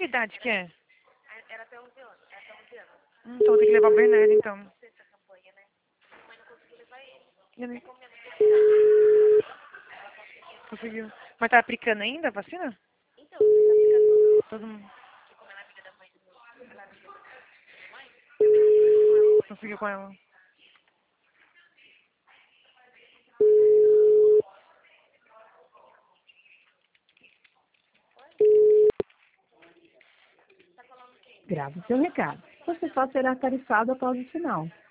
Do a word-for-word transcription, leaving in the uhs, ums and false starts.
idade que é? Era até onze anos. É até onze anos. Hum, então vou ter que levar o Bernardo, então. Não sei se a campanha, né? Mas não consegui levar ele. Eu nem- É como minha mãe teve ela conseguiu. Conseguiu. Mas tá aplicando ainda a vacina? Então, você tá aplicando Todo mundo porque como ela é amiga da mãe do ela é amiga da mãe, eu me consegui com ela hoje. conseguiu com ela. Grave seu recado. Você só será tarifado após o sinal.